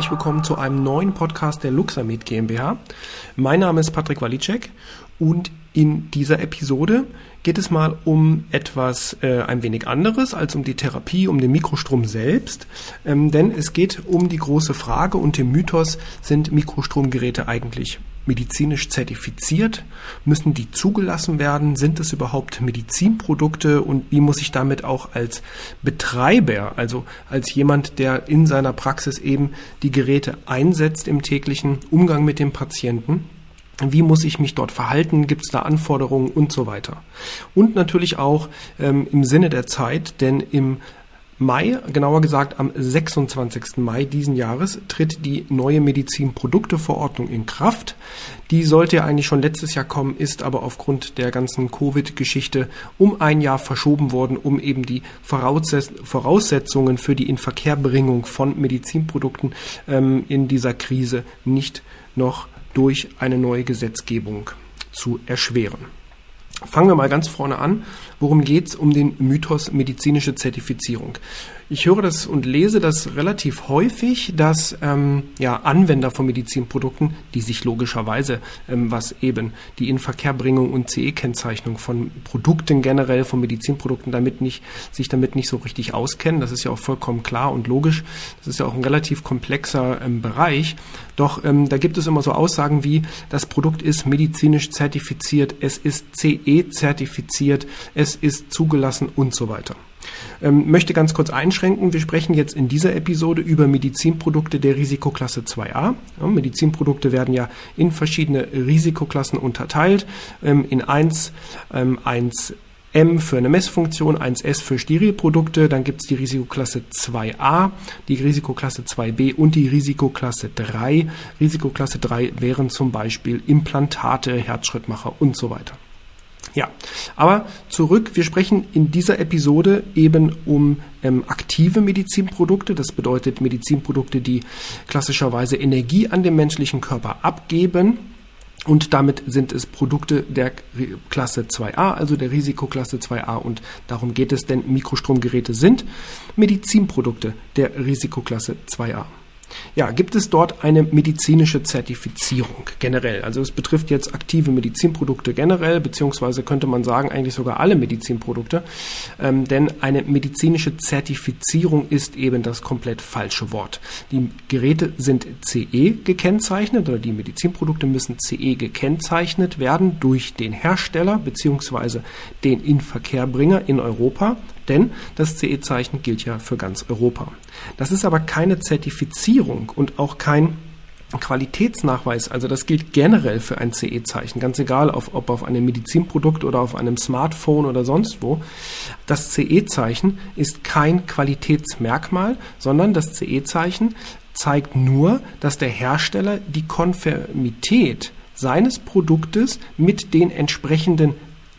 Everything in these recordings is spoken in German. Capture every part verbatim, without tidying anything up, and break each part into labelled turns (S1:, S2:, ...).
S1: herzlich willkommen zu einem neuen Podcast der Luxamed GmbH. Mein Name ist Patrick Walicek und in dieser Episode geht es mal um etwas äh, ein wenig anderes als um die Therapie, um den Mikrostrom selbst. Ähm, denn es geht um die große Frage und den Mythos, sind Mikrostromgeräte eigentlich medizinisch zertifiziert? Müssen die zugelassen werden? Sind es überhaupt Medizinprodukte? Und wie muss ich damit auch als Betreiber, also als jemand, der in seiner Praxis eben die Geräte einsetzt im täglichen Umgang mit dem Patienten, wie muss ich mich dort verhalten? Gibt es da Anforderungen und so weiter? Und natürlich auch ähm, im Sinne der Zeit, denn im Mai, genauer gesagt am sechsundzwanzigsten Mai diesen Jahres, tritt die neue Medizinprodukteverordnung in Kraft. Die sollte ja eigentlich schon letztes Jahr kommen, ist aber aufgrund der ganzen Covid-Geschichte um ein Jahr verschoben worden, um eben die Voraussetzungen für die Inverkehrbringung von Medizinprodukten ähm, in dieser Krise nicht noch durch eine neue Gesetzgebung zu erschweren. Fangen wir mal ganz vorne an. Worum geht es um den Mythos medizinische Zertifizierung? Ich höre das und lese das relativ häufig, dass ähm, ja, Anwender von Medizinprodukten, die sich logischerweise, ähm, was eben die Inverkehrbringung und C E-Kennzeichnung von Produkten generell, von Medizinprodukten damit nicht, sich damit nicht so richtig auskennen. Das ist ja auch vollkommen klar und logisch. Das ist ja auch ein relativ komplexer ähm, Bereich. Doch ähm, da gibt es immer so Aussagen wie, das Produkt ist medizinisch zertifiziert, es ist C E-zertifiziert, es ist zugelassen und so weiter. Ähm, möchte ganz kurz einschränken, wir sprechen jetzt in dieser Episode über Medizinprodukte der Risikoklasse zwei a. Ja, Medizinprodukte werden ja in verschiedene Risikoklassen unterteilt, ähm, in eins, ähm, eins M für eine Messfunktion, eins S für Sterilprodukte, dann gibt es die Risikoklasse zwei a, die Risikoklasse zwei b und die Risikoklasse drei. Risikoklasse drei wären zum Beispiel Implantate, Herzschrittmacher und so weiter. Ja, aber zurück, wir sprechen in dieser Episode eben um ähm, aktive Medizinprodukte, das bedeutet Medizinprodukte, die klassischerweise Energie an den menschlichen Körper abgeben. Und damit sind es Produkte der Klasse zwei a, also der Risikoklasse zwei a. Und darum geht es, denn Mikrostromgeräte sind Medizinprodukte der Risikoklasse zwei a. Ja, gibt es dort eine medizinische Zertifizierung generell? Also es betrifft jetzt aktive Medizinprodukte generell, beziehungsweise könnte man sagen, eigentlich sogar alle Medizinprodukte. Ähm, denn eine medizinische Zertifizierung ist eben das komplett falsche Wort. Die Geräte sind C E gekennzeichnet oder die Medizinprodukte müssen C E gekennzeichnet werden durch den Hersteller beziehungsweise den Inverkehrbringer in Europa. Denn das C E-Zeichen gilt ja für ganz Europa. Das ist aber keine Zertifizierung und auch kein Qualitätsnachweis. Also das gilt generell für ein C E-Zeichen, ganz egal auf, ob auf einem Medizinprodukt oder auf einem Smartphone oder sonst wo. Das C E-Zeichen ist kein Qualitätsmerkmal, sondern das C E-Zeichen zeigt nur, dass der Hersteller die Konformität seines Produktes mit den entsprechenden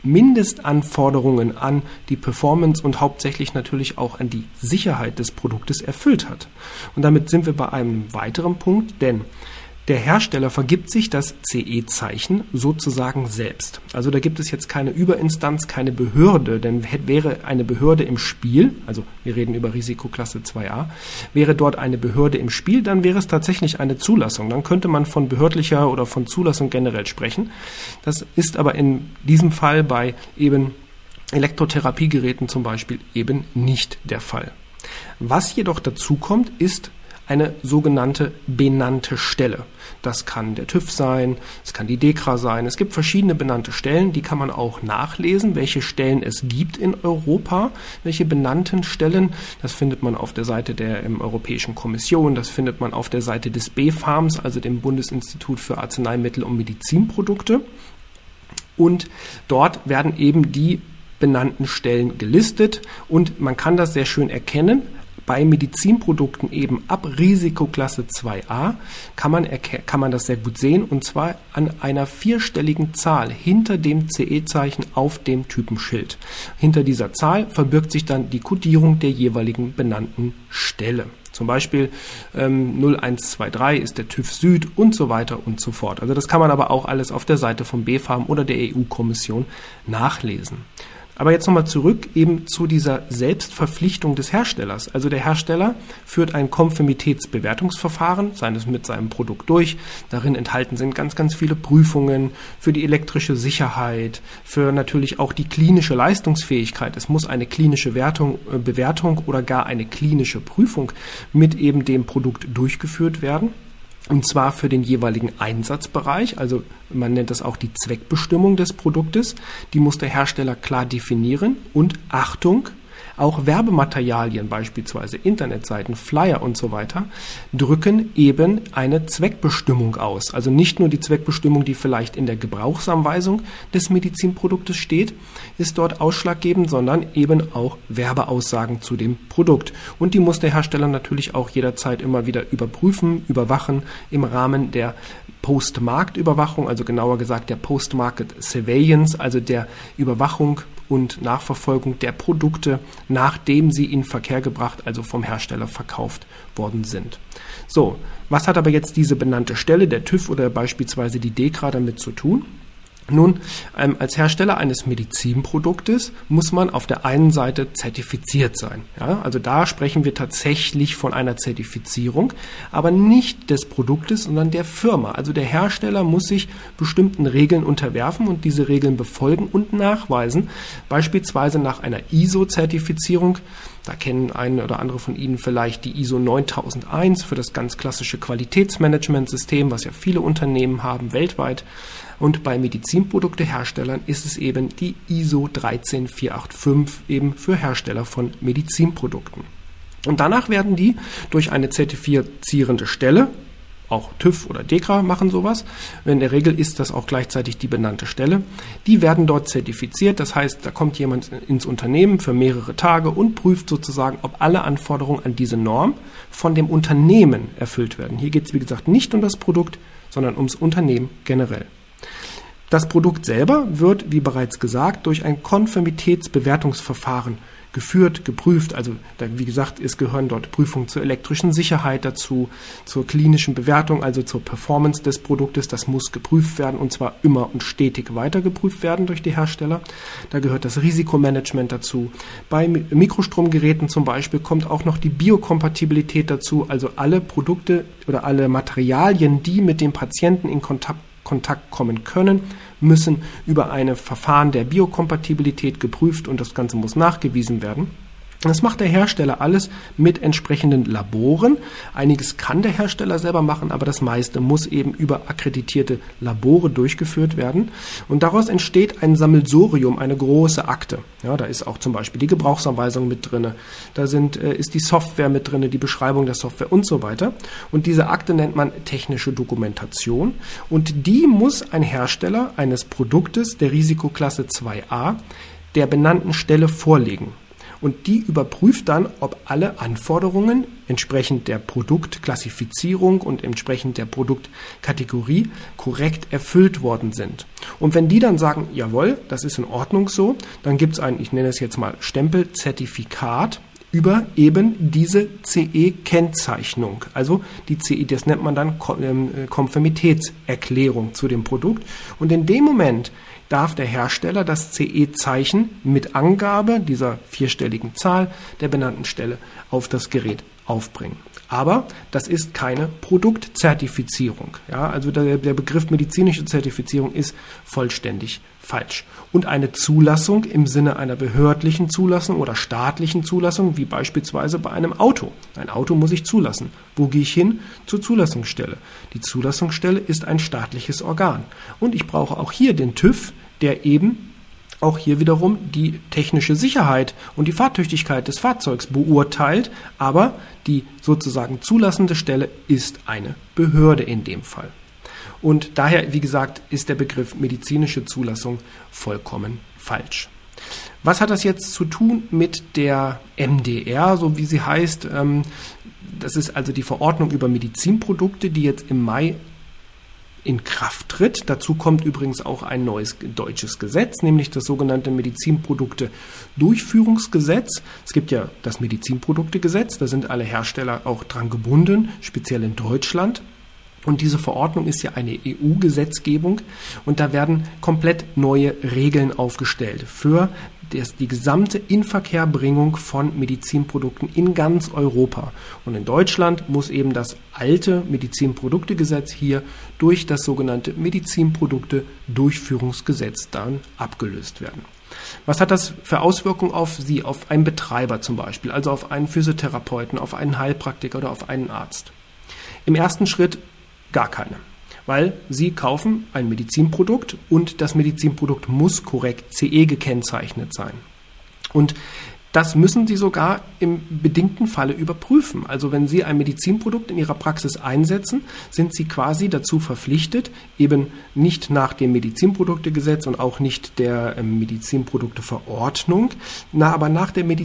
S1: Mindestanforderungen an die Performance und hauptsächlich natürlich auch an die Sicherheit des Produktes erfüllt hat. Und damit sind wir bei einem weiteren Punkt, denn der Hersteller vergibt sich das C E-Zeichen sozusagen selbst. Also da gibt es jetzt keine Überinstanz, keine Behörde, denn wäre eine Behörde im Spiel, also wir reden über Risikoklasse zwei a, wäre dort eine Behörde im Spiel, dann wäre es tatsächlich eine Zulassung. Dann könnte man von behördlicher oder von Zulassung generell sprechen. Das ist aber in diesem Fall bei eben Elektrotherapiegeräten zum Beispiel eben nicht der Fall. Was jedoch dazu kommt, ist eine sogenannte benannte Stelle. Das kann der TÜV sein, es kann die DEKRA sein. Es gibt verschiedene benannte Stellen, die kann man auch nachlesen, welche Stellen es gibt in Europa, welche benannten Stellen. Das findet man auf der Seite der ähm, Europäischen Kommission, das findet man auf der Seite des B fArMs, also dem Bundesinstitut für Arzneimittel und Medizinprodukte. Und dort werden eben die benannten Stellen gelistet und man kann das sehr schön erkennen. Bei Medizinprodukten eben ab Risikoklasse zwei a kann man, kann man das sehr gut sehen, und zwar an einer vierstelligen Zahl hinter dem C E-Zeichen auf dem Typenschild. Hinter dieser Zahl verbirgt sich dann die Kodierung der jeweiligen benannten Stelle. Zum Beispiel ähm, null eins zwei drei ist der TÜV Süd und so weiter und so fort. Also das kann man aber auch alles auf der Seite vom B fArM oder der E U-Kommission nachlesen. Aber jetzt nochmal zurück eben zu dieser Selbstverpflichtung des Herstellers. Also der Hersteller führt ein Konformitätsbewertungsverfahren, seines mit seinem Produkt durch. Darin enthalten sind ganz, ganz viele Prüfungen für die elektrische Sicherheit, für natürlich auch die klinische Leistungsfähigkeit. Es muss eine klinische Wertung, äh, Bewertung oder gar eine klinische Prüfung mit eben dem Produkt durchgeführt werden. Und zwar für den jeweiligen Einsatzbereich, also man nennt das auch die Zweckbestimmung des Produktes. Die muss der Hersteller klar definieren und Achtung, auch Werbematerialien, beispielsweise Internetseiten, Flyer und so weiter, drücken eben eine Zweckbestimmung aus. Also nicht nur die Zweckbestimmung, die vielleicht in der Gebrauchsanweisung des Medizinproduktes steht, ist dort ausschlaggebend, sondern eben auch Werbeaussagen zu dem Produkt. Und die muss der Hersteller natürlich auch jederzeit immer wieder überprüfen, überwachen im Rahmen der Post-Markt-Überwachung, also genauer gesagt der Post-Market Surveillance, also der Überwachung und Nachverfolgung der Produkte, nachdem sie in Verkehr gebracht, also vom Hersteller verkauft worden sind. So, was hat aber jetzt diese benannte Stelle, der TÜV oder beispielsweise die DEKRA, damit zu tun? Nun, ähm, als Hersteller eines Medizinproduktes muss man auf der einen Seite zertifiziert sein. Ja? Also da sprechen wir tatsächlich von einer Zertifizierung, aber nicht des Produktes, sondern der Firma. Also der Hersteller muss sich bestimmten Regeln unterwerfen und diese Regeln befolgen und nachweisen, beispielsweise nach einer I S O-Zertifizierung. Da kennen eine oder andere von Ihnen vielleicht die I S O neuntausendeins für das ganz klassische Qualitätsmanagementsystem, was ja viele Unternehmen haben weltweit. Und bei Medizinprodukteherstellern ist es eben die I S O dreizehn vier acht fünf eben für Hersteller von Medizinprodukten. Und danach werden die durch eine zertifizierende Stelle, auch TÜV oder DEKRA machen sowas, in der Regel ist das auch gleichzeitig die benannte Stelle, die werden dort zertifiziert, das heißt, da kommt jemand ins Unternehmen für mehrere Tage und prüft sozusagen, ob alle Anforderungen an diese Norm von dem Unternehmen erfüllt werden. Hier geht es, wie gesagt, nicht um das Produkt, sondern ums Unternehmen generell. Das Produkt selber wird, wie bereits gesagt, durch ein Konformitätsbewertungsverfahren geführt, geprüft. Also da, wie gesagt, es gehören dort Prüfungen zur elektrischen Sicherheit dazu, zur klinischen Bewertung, also zur Performance des Produktes. Das muss geprüft werden und zwar immer und stetig weiter geprüft werden durch die Hersteller. Da gehört das Risikomanagement dazu. Bei Mikrostromgeräten zum Beispiel kommt auch noch die Biokompatibilität dazu, also alle Produkte oder alle Materialien, die mit dem Patienten in Kontakt Kontakt kommen können, müssen über ein Verfahren der Biokompatibilität geprüft und das Ganze muss nachgewiesen werden. Das macht der Hersteller alles mit entsprechenden Laboren. Einiges kann der Hersteller selber machen, aber das meiste muss eben über akkreditierte Labore durchgeführt werden. Und daraus entsteht ein Sammelsurium, eine große Akte. Ja, da ist auch zum Beispiel die Gebrauchsanweisung mit drin, da sind, äh, ist die Software mit drin, die Beschreibung der Software und so weiter. Und diese Akte nennt man technische Dokumentation. Und die muss ein Hersteller eines Produktes der Risikoklasse zwei a der benannten Stelle vorlegen. Und die überprüft dann, ob alle Anforderungen entsprechend der Produktklassifizierung und entsprechend der Produktkategorie korrekt erfüllt worden sind. Und wenn die dann sagen, jawohl, das ist in Ordnung so, dann gibt es ein, ich nenne es jetzt mal Stempelzertifikat über eben diese C E-Kennzeichnung. Also die C E, das nennt man dann Konformitätserklärung zu dem Produkt. Und in dem Moment darf der Hersteller das C E-Zeichen mit Angabe dieser vierstelligen Zahl der benannten Stelle auf das Gerät aufbringen. Aber das ist keine Produktzertifizierung. Ja, also der, der Begriff medizinische Zertifizierung ist vollständig falsch. Und eine Zulassung im Sinne einer behördlichen Zulassung oder staatlichen Zulassung, wie beispielsweise bei einem Auto. Ein Auto muss ich zulassen. Wo gehe ich hin? Zur Zulassungsstelle. Die Zulassungsstelle ist ein staatliches Organ. Und ich brauche auch hier den TÜV, der eben auch hier wiederum die technische Sicherheit und die Fahrtüchtigkeit des Fahrzeugs beurteilt, aber die sozusagen zulassende Stelle ist eine Behörde in dem Fall. Und daher, wie gesagt, ist der Begriff medizinische Zulassung vollkommen falsch. Was hat das jetzt zu tun mit der M D R, so wie sie heißt? Das ist also die Verordnung über Medizinprodukte, die jetzt im Mai in Kraft tritt. Dazu kommt übrigens auch ein neues deutsches Gesetz, nämlich das sogenannte Medizinprodukte-Durchführungsgesetz. Es gibt ja das Medizinproduktegesetz, da sind alle Hersteller auch dran gebunden, speziell in Deutschland. Und diese Verordnung ist ja eine E U-Gesetzgebung und da werden komplett neue Regeln aufgestellt für das, die gesamte Inverkehrbringung von Medizinprodukten in ganz Europa. Und in Deutschland muss eben das alte Medizinproduktegesetz hier durch das sogenannte Medizinprodukte-Durchführungsgesetz dann abgelöst werden. Was hat das für Auswirkungen auf Sie, auf einen Betreiber zum Beispiel, also auf einen Physiotherapeuten, auf einen Heilpraktiker oder auf einen Arzt? Im ersten Schritt gar keine, weil Sie kaufen ein Medizinprodukt und das Medizinprodukt muss korrekt C E gekennzeichnet sein. Und das müssen Sie sogar im bedingten Falle überprüfen. Also wenn Sie ein Medizinprodukt in Ihrer Praxis einsetzen, sind Sie quasi dazu verpflichtet, eben nicht nach dem Medizinproduktegesetz und auch nicht der äh, Medizinprodukteverordnung, na, aber nach der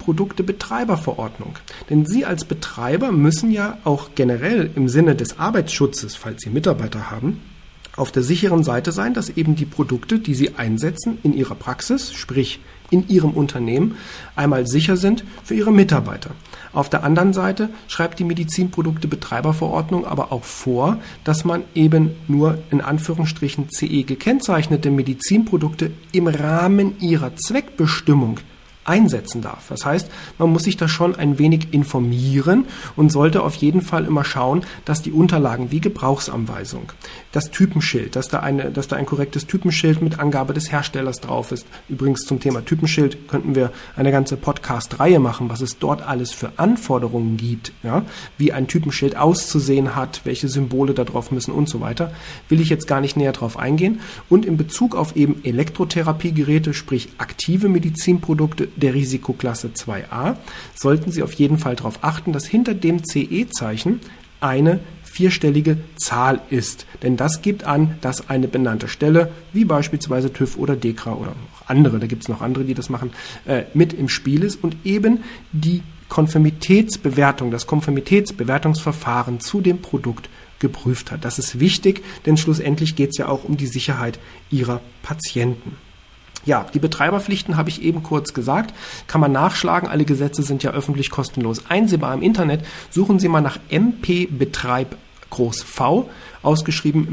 S1: Medizinproduktebetreiberverordnung. Denn Sie als Betreiber müssen ja auch generell im Sinne des Arbeitsschutzes, falls Sie Mitarbeiter haben, auf der sicheren Seite sein, dass eben die Produkte, die Sie einsetzen in Ihrer Praxis, sprich in Ihrem Unternehmen, einmal sicher sind für Ihre Mitarbeiter. Auf der anderen Seite schreibt die Medizinprodukte-Betreiberverordnung aber auch vor, dass man eben nur in Anführungsstrichen C E gekennzeichnete Medizinprodukte im Rahmen ihrer Zweckbestimmung einsetzen darf. Das heißt, man muss sich da schon ein wenig informieren und sollte auf jeden Fall immer schauen, dass die Unterlagen wie Gebrauchsanweisung, das Typenschild, dass da, eine, dass da ein korrektes Typenschild mit Angabe des Herstellers drauf ist. Übrigens zum Thema Typenschild könnten wir eine ganze Podcast-Reihe machen, was es dort alles für Anforderungen gibt, ja, wie ein Typenschild auszusehen hat, welche Symbole da drauf müssen und so weiter. Will ich jetzt gar nicht näher drauf eingehen. Und in Bezug auf eben Elektrotherapiegeräte, sprich aktive Medizinprodukte der Risikoklasse zwei a, sollten Sie auf jeden Fall darauf achten, dass hinter dem C E-Zeichen eine vierstellige Zahl ist. Denn das gibt an, dass eine benannte Stelle, wie beispielsweise TÜV oder DEKRA oder auch andere, da gibt es noch andere, die das machen, äh, mit im Spiel ist und eben die Konformitätsbewertung, das Konformitätsbewertungsverfahren zu dem Produkt geprüft hat. Das ist wichtig, denn schlussendlich geht es ja auch um die Sicherheit Ihrer Patienten. Ja, die Betreiberpflichten habe ich eben kurz gesagt, kann man nachschlagen, alle Gesetze sind ja öffentlich kostenlos einsehbar im Internet. Suchen Sie mal nach M P Betreib groß V, ausgeschrieben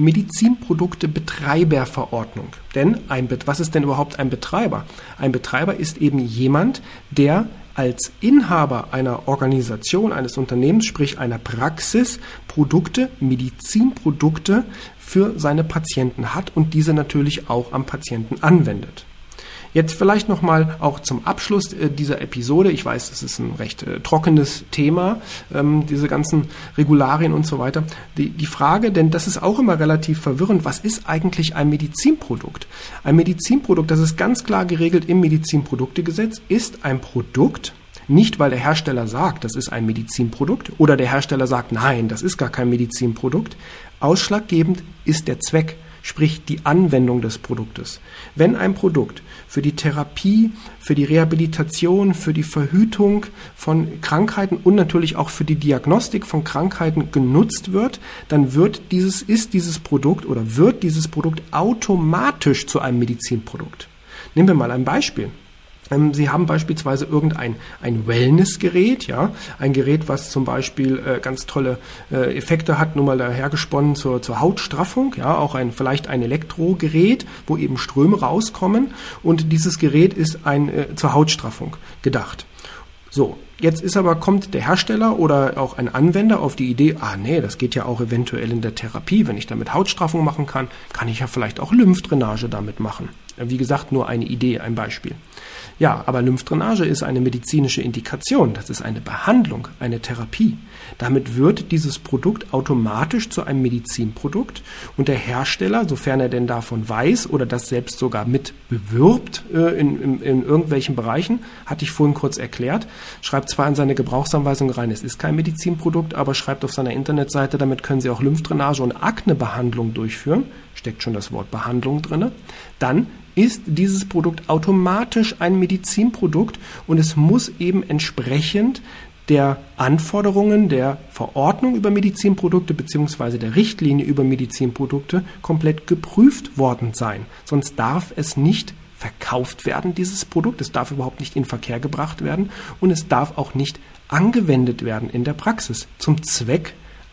S1: Medizinprodukte-Betreiberverordnung. Denn ein, was ist denn überhaupt ein Betreiber? Ein Betreiber ist eben jemand, der als Inhaber einer Organisation, eines Unternehmens, sprich einer Praxis, Produkte, Medizinprodukte für seine Patienten hat und diese natürlich auch am Patienten anwendet. Jetzt vielleicht nochmal auch zum Abschluss äh, dieser Episode. Ich weiß, es ist ein recht äh, trockenes Thema, ähm, diese ganzen Regularien und so weiter. Die, die Frage, denn das ist auch immer relativ verwirrend, was ist eigentlich ein Medizinprodukt? Ein Medizinprodukt, das ist ganz klar geregelt im Medizinproduktegesetz, ist ein Produkt, nicht weil der Hersteller sagt, das ist ein Medizinprodukt oder der Hersteller sagt, nein, das ist gar kein Medizinprodukt. Ausschlaggebend ist der Zweck, sprich die Anwendung des Produktes. Wenn ein Produkt für die Therapie, für die Rehabilitation, für die Verhütung von Krankheiten und natürlich auch für die Diagnostik von Krankheiten genutzt wird, dann wird dieses, ist dieses Produkt oder wird dieses Produkt automatisch zu einem Medizinprodukt. Nehmen wir mal ein Beispiel. Sie haben beispielsweise irgendein ein Wellnessgerät, ja, ein Gerät, was zum Beispiel äh, ganz tolle äh, Effekte hat, nur mal dahergesponnen zur, zur Hautstraffung, ja, auch ein vielleicht ein Elektrogerät, wo eben Ströme rauskommen und dieses Gerät ist ein äh, zur Hautstraffung gedacht. So, jetzt ist aber, kommt der Hersteller oder auch ein Anwender auf die Idee, ah nee, das geht ja auch eventuell in der Therapie, wenn ich damit Hautstraffung machen kann, kann ich ja vielleicht auch Lymphdrainage damit machen. Wie gesagt, nur eine Idee, ein Beispiel. Ja, aber Lymphdrainage ist eine medizinische Indikation, das ist eine Behandlung, eine Therapie. Damit wird dieses Produkt automatisch zu einem Medizinprodukt und der Hersteller, sofern er denn davon weiß oder das selbst sogar mit bewirbt äh, in, in, in irgendwelchen Bereichen, hatte ich vorhin kurz erklärt, schreibt zwar in seine Gebrauchsanweisung rein, es ist kein Medizinprodukt, aber schreibt auf seiner Internetseite, damit können Sie auch Lymphdrainage und Aknebehandlung durchführen, steckt schon das Wort Behandlung drin, dann ist dieses Produkt automatisch ein Medizinprodukt und es muss eben entsprechend der Anforderungen der Verordnung über Medizinprodukte bzw. der Richtlinie über Medizinprodukte komplett geprüft worden sein. Sonst darf es nicht verkauft werden, dieses Produkt. Es darf überhaupt nicht in Verkehr gebracht werden und es darf auch nicht angewendet werden in der Praxis zum Zweck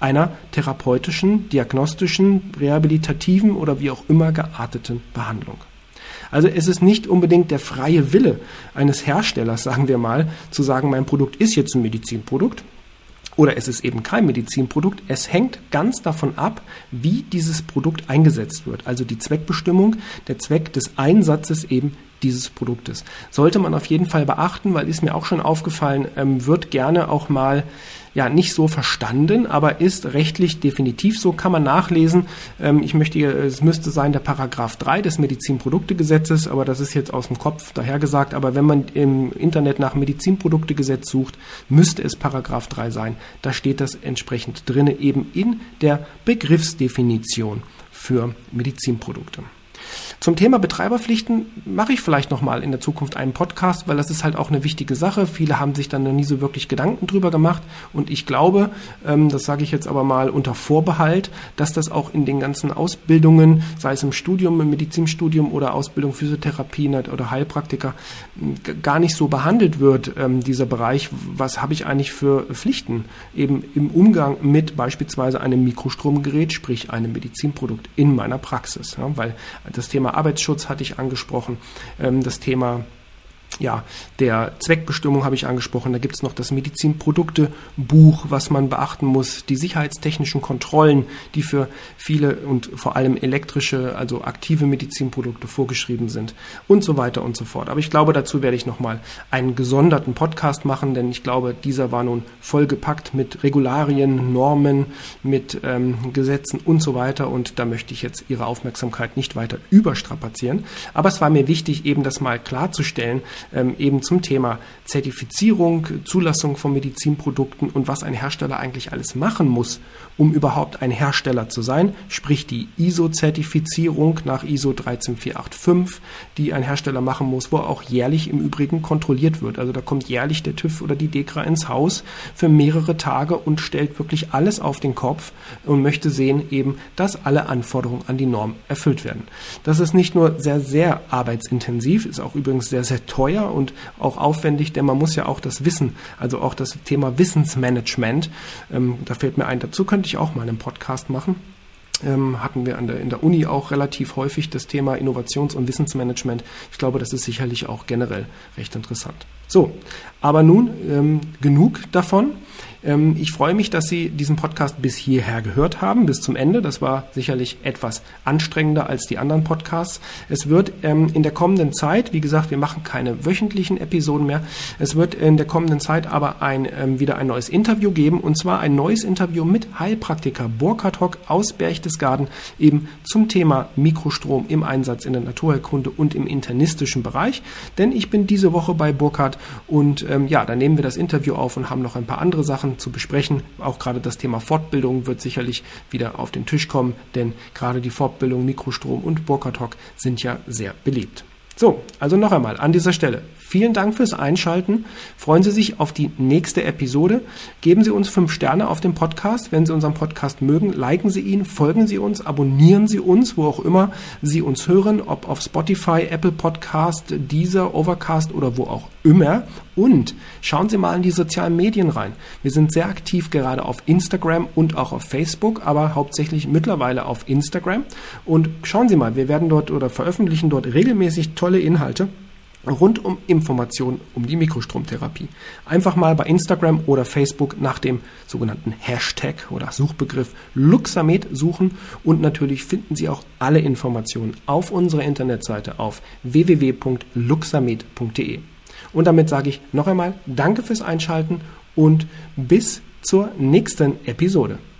S1: einer therapeutischen, diagnostischen, rehabilitativen oder wie auch immer gearteten Behandlung. Also es ist nicht unbedingt der freie Wille eines Herstellers, sagen wir mal, zu sagen, mein Produkt ist jetzt ein Medizinprodukt oder es ist eben kein Medizinprodukt. Es hängt ganz davon ab, wie dieses Produkt eingesetzt wird. Also die Zweckbestimmung, der Zweck des Einsatzes eben dieses Produktes. Sollte man auf jeden Fall beachten, weil ist mir auch schon aufgefallen, ähm, wird gerne auch mal ja nicht so verstanden, aber ist rechtlich definitiv so, kann man nachlesen. Ähm, ich möchte, es müsste sein der Paragraph drei des Medizinproduktegesetzes, aber das ist jetzt aus dem Kopf dahergesagt. Aber wenn man im Internet nach Medizinproduktegesetz sucht, müsste es Paragraph drei sein. Da steht das entsprechend drin, eben in der Begriffsdefinition für Medizinprodukte. Zum Thema Betreiberpflichten mache ich vielleicht nochmal in der Zukunft einen Podcast, weil das ist halt auch eine wichtige Sache. Viele haben sich dann noch nie so wirklich Gedanken drüber gemacht und ich glaube, ähm, das sage ich jetzt aber mal unter Vorbehalt, dass das auch in den ganzen Ausbildungen, sei es im Studium, im Medizinstudium oder Ausbildung Physiotherapie oder Heilpraktiker, gar nicht so behandelt wird, ähm, dieser Bereich. Was habe ich eigentlich für Pflichten eben im Umgang mit beispielsweise einem Mikrostromgerät, sprich einem Medizinprodukt in meiner Praxis, ja, weil das Thema Arbeitsschutz hatte ich angesprochen, ähm, das Thema ja, der Zweckbestimmung habe ich angesprochen. Da gibt es noch das Medizinproduktebuch, was man beachten muss, die sicherheitstechnischen Kontrollen, die für viele und vor allem elektrische, also aktive Medizinprodukte vorgeschrieben sind und so weiter und so fort. Aber ich glaube, dazu werde ich nochmal einen gesonderten Podcast machen, denn ich glaube, dieser war nun vollgepackt mit Regularien, Normen, mit ähm, Gesetzen und so weiter und da möchte ich jetzt Ihre Aufmerksamkeit nicht weiter überstrapazieren. Aber es war mir wichtig, eben das mal klarzustellen, Ähm, eben zum Thema Zertifizierung, Zulassung von Medizinprodukten und was ein Hersteller eigentlich alles machen muss, um überhaupt ein Hersteller zu sein, sprich die I S O-Zertifizierung nach I S O dreizehn vier acht fünf, die ein Hersteller machen muss, wo auch jährlich im Übrigen kontrolliert wird. Also da kommt jährlich der TÜV oder die DEKRA ins Haus für mehrere Tage und stellt wirklich alles auf den Kopf und möchte sehen eben, dass alle Anforderungen an die Norm erfüllt werden. Das ist nicht nur sehr, sehr arbeitsintensiv, ist auch übrigens sehr, sehr teuer und auch aufwendig, denn man muss ja auch das Wissen, also auch das Thema Wissensmanagement, ähm, da fällt mir ein, dazu könnte ich auch mal einen Podcast machen. Ähm, hatten wir an der, in der Uni auch relativ häufig das Thema Innovations- und Wissensmanagement. Ich glaube, das ist sicherlich auch generell recht interessant. So, aber nun ähm, genug davon. Ähm, ich freue mich, dass Sie diesen Podcast bis hierher gehört haben, bis zum Ende. Das war sicherlich etwas anstrengender als die anderen Podcasts. Es wird ähm, in der kommenden Zeit, wie gesagt, wir machen keine wöchentlichen Episoden mehr. Es wird in der kommenden Zeit aber ein, ähm, wieder ein neues Interview geben, und zwar ein neues Interview mit Heilpraktiker Burkhard Hock aus Berchtesgaden, eben zum Thema Mikrostrom im Einsatz in der Naturheilkunde und im internistischen Bereich. Denn ich bin diese Woche bei Burkhard und ähm, ja, da nehmen wir das Interview auf und haben noch ein paar andere Sachen zu besprechen. Auch gerade das Thema Fortbildung wird sicherlich wieder auf den Tisch kommen, denn gerade die Fortbildung Mikrostrom und Burkhard Hock sind ja sehr beliebt. So, also noch einmal an dieser Stelle. Vielen Dank fürs Einschalten. Freuen Sie sich auf die nächste Episode. Geben Sie uns fünf Sterne auf dem Podcast. Wenn Sie unseren Podcast mögen, liken Sie ihn, folgen Sie uns, abonnieren Sie uns, wo auch immer Sie uns hören, ob auf Spotify, Apple Podcast, Deezer, Overcast oder wo auch immer. Und schauen Sie mal in die sozialen Medien rein. Wir sind sehr aktiv gerade auf Instagram und auch auf Facebook, aber hauptsächlich mittlerweile auf Instagram. Und schauen Sie mal, wir werden dort oder veröffentlichen dort regelmäßig tolle Inhalte rund um Informationen um die Mikrostromtherapie. Einfach mal bei Instagram oder Facebook nach dem sogenannten Hashtag oder Suchbegriff Luxamed suchen und natürlich finden Sie auch alle Informationen auf unserer Internetseite auf w w w punkt luxamed punkt d e. Und damit sage ich noch einmal Danke fürs Einschalten und bis zur nächsten Episode.